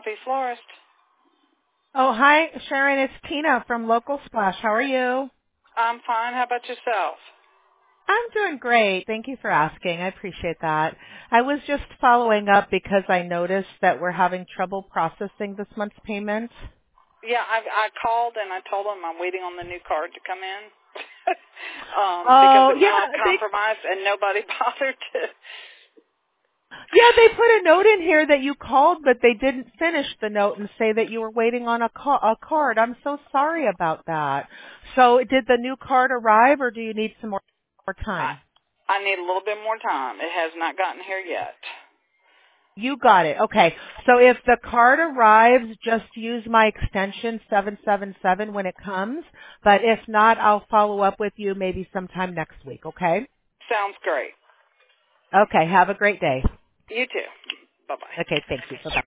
Southeast Florist. Oh, hi, Sharon. It's Tina from Local Splash. How are you? I'm fine. How about yourself? I'm doing great. Thank you for asking. I appreciate that. I was just following up because I noticed that we're having trouble processing this month's payment. Yeah, I called and I told them I'm waiting on the new card to come in because Oh, it went yeah, on compromise and nobody bothered to. they put a note in here that you called, but they didn't finish the note and say that you were waiting on a card. I'm so sorry about that. So did the new card arrive, or do you need some more time? I need a little bit more time. It has not gotten here yet. You got it. Okay. So if the card arrives, just use my extension 777 when it comes. But if not, I'll follow up with you maybe sometime next week. Okay? Sounds great. Okay. Have a great day. You too. Bye-bye. Okay. Thank you. Bye-bye.